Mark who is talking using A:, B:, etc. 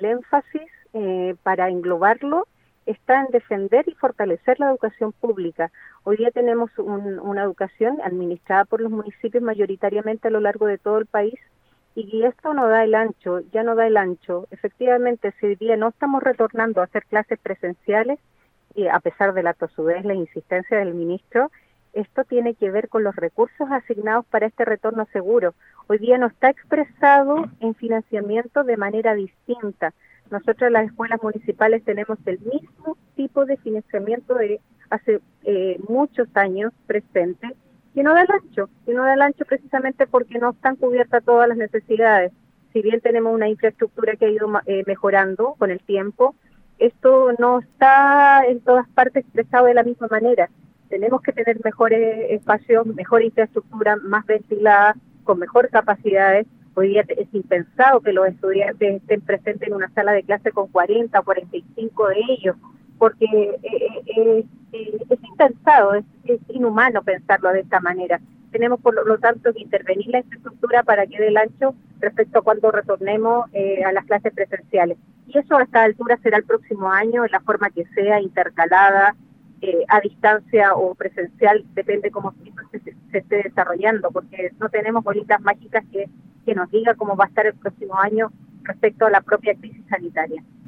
A: énfasis para englobarlo está en defender y fortalecer la educación pública. Hoy día tenemos una educación administrada por los municipios mayoritariamente a lo largo de todo el país y esto no da el ancho, ya no da el ancho. Efectivamente, si hoy día no estamos retornando a hacer clases presenciales, y a pesar de la tosudez, la insistencia del ministro, esto tiene que ver con los recursos asignados para este retorno seguro. Hoy día no está expresado en financiamiento de manera distinta. Nosotros en las escuelas municipales tenemos el mismo tipo de financiamiento de hace muchos años presente, que no da el ancho precisamente porque no están cubiertas todas las necesidades. Si bien tenemos una infraestructura que ha ido mejorando con el tiempo, esto no está en todas partes expresado de la misma manera. Tenemos que tener mejores espacios, mejor infraestructura, más ventilada, con mejor capacidades. Hoy día es impensado que los estudiantes estén presentes en una sala de clase con 40 o 45 de ellos, porque es impensado, es inhumano pensarlo de esta manera. Tenemos por lo tanto que intervenir la infraestructura para que dé el ancho respecto a cuando retornemos a las clases presenciales. Y eso a esta altura será el próximo año, en la forma que sea, intercalada, a distancia o presencial, depende cómo se esté desarrollando, porque no tenemos bolitas mágicas que nos diga cómo va a estar el próximo año respecto a la propia crisis sanitaria.